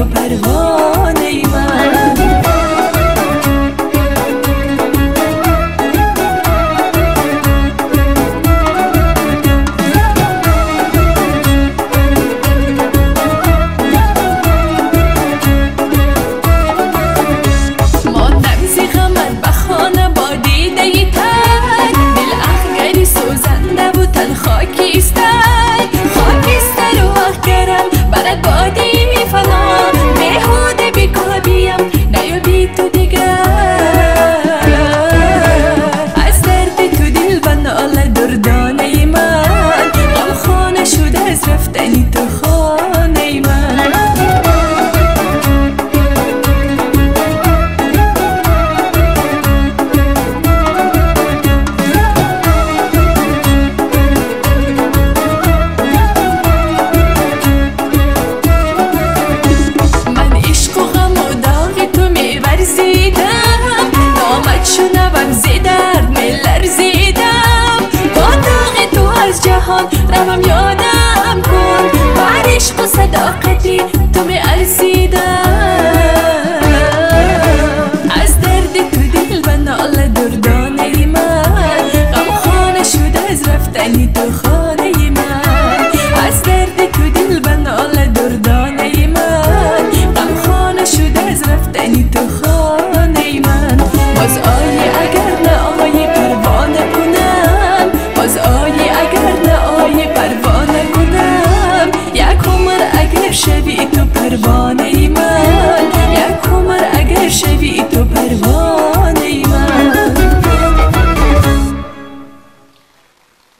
تو پروانه من. خاکستر و آخرم برات بادی فنا بیهوده بیکار بیم نیابی تو دیگر. از درد تو دل بنال دردانه من غم خانه شده از رفتنی تو خانه من. روم یادم کن بر عشق و صداقتی تو می ارزیدم. از درد تو دل بنال دردانه من غم خانه شده از رفتنی تو خانه من. از درد تو دل بنال دردانه من غم خانه شده از رفتنی تو خانه من. باز